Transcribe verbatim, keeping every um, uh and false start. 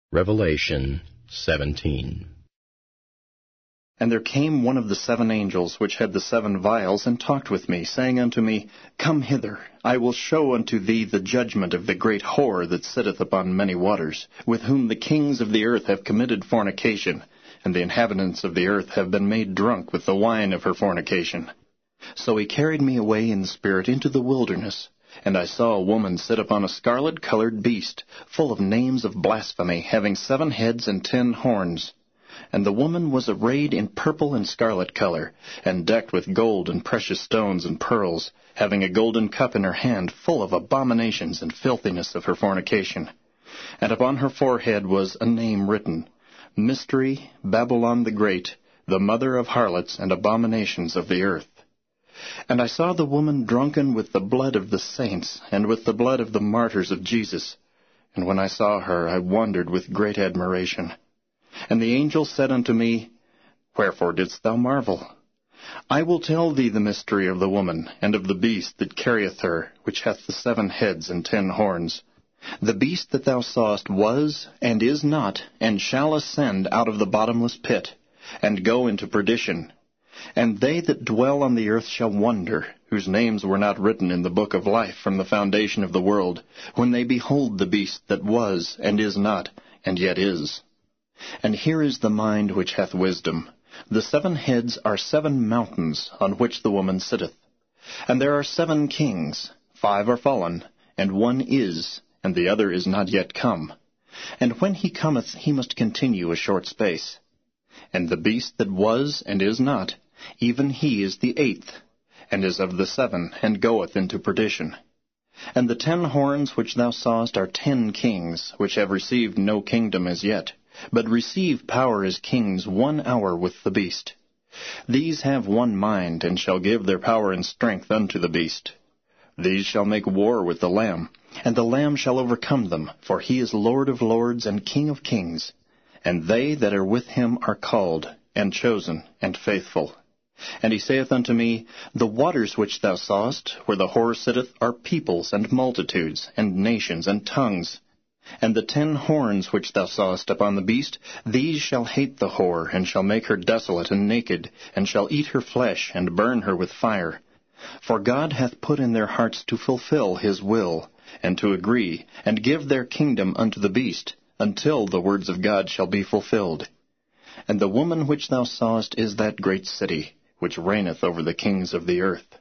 Revelation seventeen. And there came one of the seven angels which had the seven vials, and talked with me, saying unto me, Come hither, I will show unto thee the judgment of the great whore that sitteth upon many waters, with whom the kings of the earth have committed fornication, and the inhabitants of the earth have been made drunk with the wine of her fornication. So he carried me away in the spirit into the wilderness, and I saw a woman sit upon a scarlet-colored beast, full of names of blasphemy, having seven heads and ten horns. And the woman was arrayed in purple and scarlet color, and decked with gold and precious stones and pearls, having a golden cup in her hand, full of abominations and filthiness of her fornication. And upon her forehead was a name written, Mystery, Babylon the Great, the mother of harlots and abominations of the earth. And I saw the woman drunken with the blood of the saints, and with the blood of the martyrs of Jesus. And when I saw her, I wondered with great admiration. And the angel said unto me, Wherefore didst thou marvel? I will tell thee the mystery of the woman, and of the beast that carrieth her, which hath the seven heads and ten horns. The beast that thou sawest was, and is not, and shall ascend out of the bottomless pit, and go into perdition. And they that dwell on the earth shall wonder, whose names were not written in the book of life from the foundation of the world, when they behold the beast that was, and is not, and yet is. And here is the mind which hath wisdom. The seven heads are seven mountains, on which the woman sitteth. And there are seven kings, five are fallen, and one is, and the other is not yet come. And when he cometh, he must continue a short space. And the beast that was and is not, even he is the eighth, and is of the seven, and goeth into perdition. And the ten horns which thou sawest are ten kings, which have received no kingdom as yet, but receive power as kings one hour with the beast. These have one mind, and shall give their power and strength unto the beast. These shall make war with the Lamb, and the Lamb shall overcome them, for he is Lord of lords and King of kings. And they that are with him are called, and chosen, and faithful. And he saith unto me, The waters which thou sawest, where the whore sitteth, are peoples, and multitudes, and nations, and tongues. And the ten horns which thou sawest upon the beast, these shall hate the whore, and shall make her desolate and naked, and shall eat her flesh, and burn her with fire. For God hath put in their hearts to fulfill his will, and to agree, and give their kingdom unto the beast, until the words of God shall be fulfilled. And the woman which thou sawest is that great city, which reigneth over the kings of the earth.